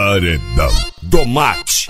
Paredão do Mate.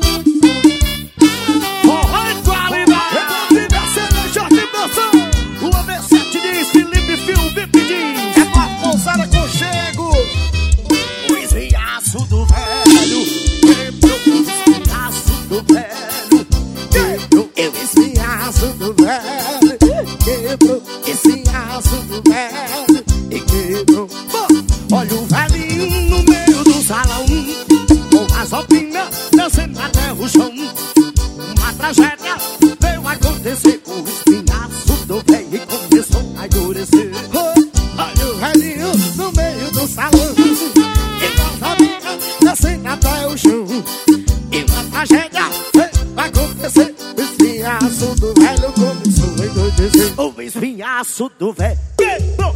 Olha o velhinho no meio do salão, com as roupinhas descendo até o chão. Uma tragédia veio acontecer com o espinhaço do velho e começou a endurecer. Olha o velhinho no meio do salão, com as roupinhas descendo até o chão. E uma tragédia veio acontecer, o espinhaço do velho começou a endurecer. O espinhaço do velho quebrou,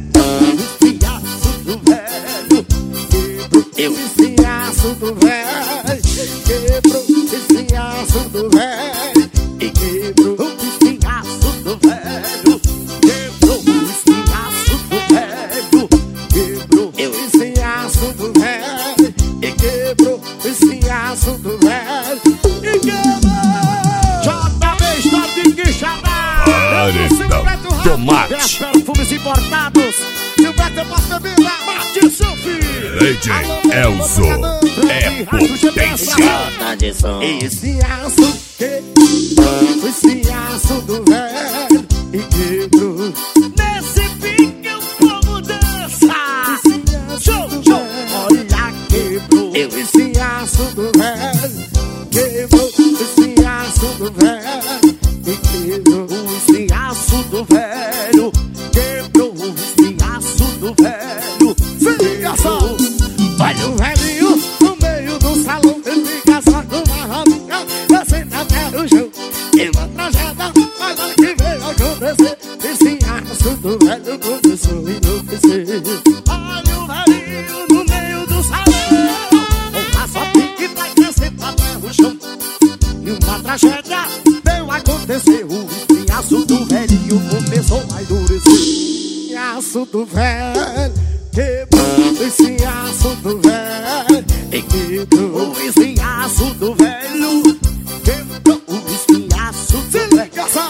o espinhaço do velho quebrou, o espinhaço do velho e quebrou, o espinhaço do velho quebrou, o espinhaço do velho quebrou, o espinhaço do velho e quebrou, o espinhaço do velho e quebrou. JB está de Quixadá, Paredão do Mate. Perfumes importados, Gilberto é pasta bebida, Mate Sufi. DJ Elzo é potência. Espinhaço quebrou, o espinhaço do velho e quebrou. Nesse pique o povo dança. Show, show, olha, quebrou. O espinhaço do velho quebrou, o espinhaço do velho e quebrou. O espinhaço do velho quebrou, o espinhaço do velho. Fica só. Olha o velhinho no meio do salão, ele fica só com uma rodinha descendo até o chão. E uma tragédia, olha que veio acontecer, o espinhaço do velho começou a enlouquecer. Olha o velhinho no meio do salão, com uma só pique vai descendo até o chão. E uma tragédia veio acontecer, o espinhaço do velhinho começou a endurecer. O espinhaço do velho quebrou, o espinhaço do velho e quebrou, o espinhaço do velho quebrou, o espinhaço do velho.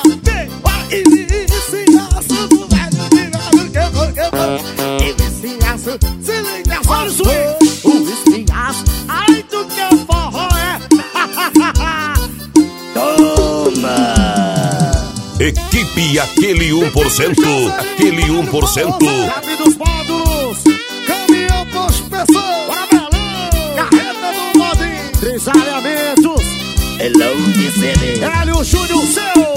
O espinhaço do velho quebrou, o espinhaço, se liga só, o espinhaço, ai do que o forró é. Toma! Equipe aquele 1%, aquele 1%. Sabe dos módulos, caminhão com as pessoas, bora melão, carreta do modinho, 3 alinhamentos, Hello de CD, Hélio Júnior, seu